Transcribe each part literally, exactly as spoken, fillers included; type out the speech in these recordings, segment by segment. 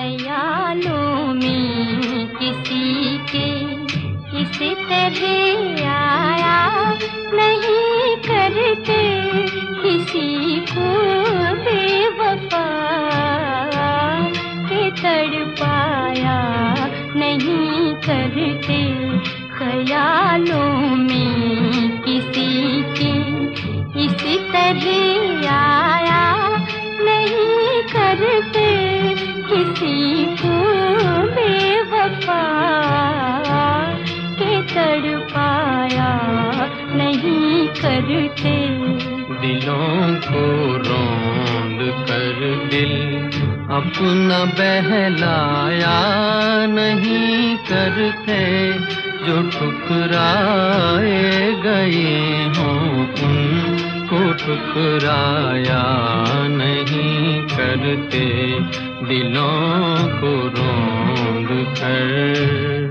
ख्यालों में किसी के इस तरह आया नहीं करते किसी को बेवफा के तड़पाया नहीं करते ख्यालों में किसी के इस तरह आया नहीं करते किसी को बेवफा के तड़पाया नहीं करते। दिलों को रौंद कर दिल अपना बहलाया नहीं करते जो ठुकराए गए हों उनको ठुकराया नहीं करते दिलों को रौंद कर।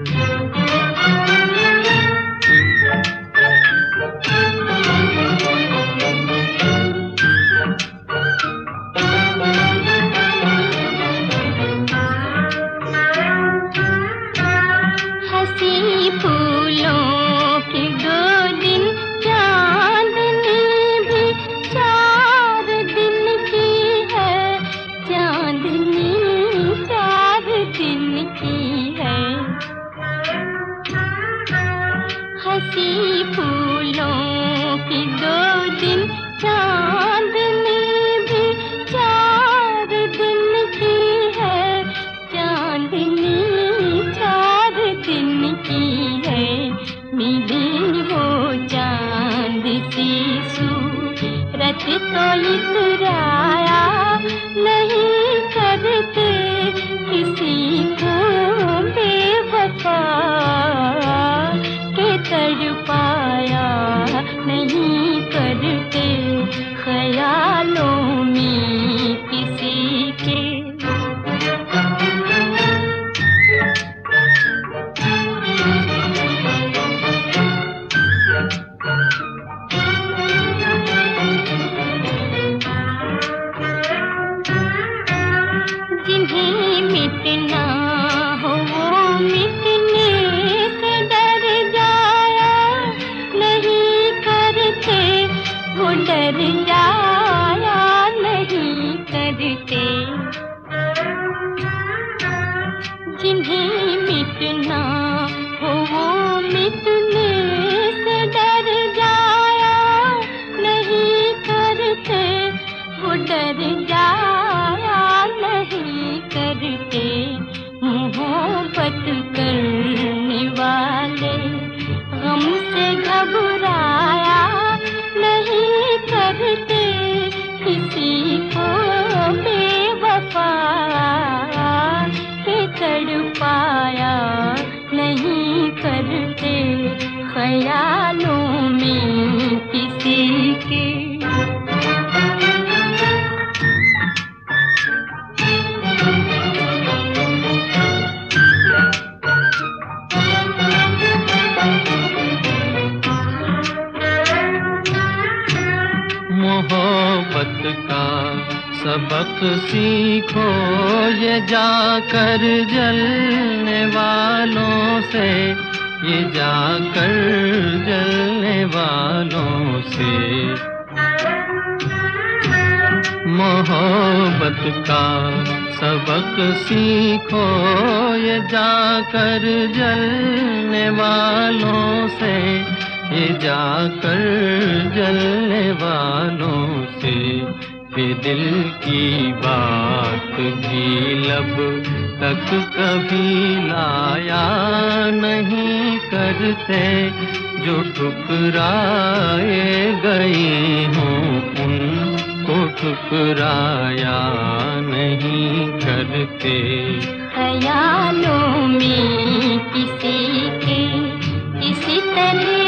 हंसी फूलों की दो दिन चांदनी भी चार दिन की है चांदनी चार दिन की है मिली वो चांद सी सूरत तो इतराया नहीं करते किसी को बेवफा तड़पाया नहीं करते ख्यालों में किसी के। जिन्हें मिटना हो वो मिटने से डर वो डर जाया नहीं करते जिन्हें मिटना हो वो मिटने से डर जाया नहीं करते वो डर जाया नहीं करते मोहब्बत करने वाले गम से घबराया नहीं करते किसी को बेवफा के तड़पाया नहीं करते ख्यालों में किसी के। मोहब्बत का सबक सीखो ये जाकर जलने वालों से ये जाकर जलने वालों से। मोहब्बत का सबक सीखो ये जाकर जलने वालों से ये जाकर जलने वालों से। बेदिल की बात भी लब तक कभी लाया नहीं करते जो ठुकराए गए हों उनको ठुकराया नहीं करते। ख्यालों में किसी के इसी तरह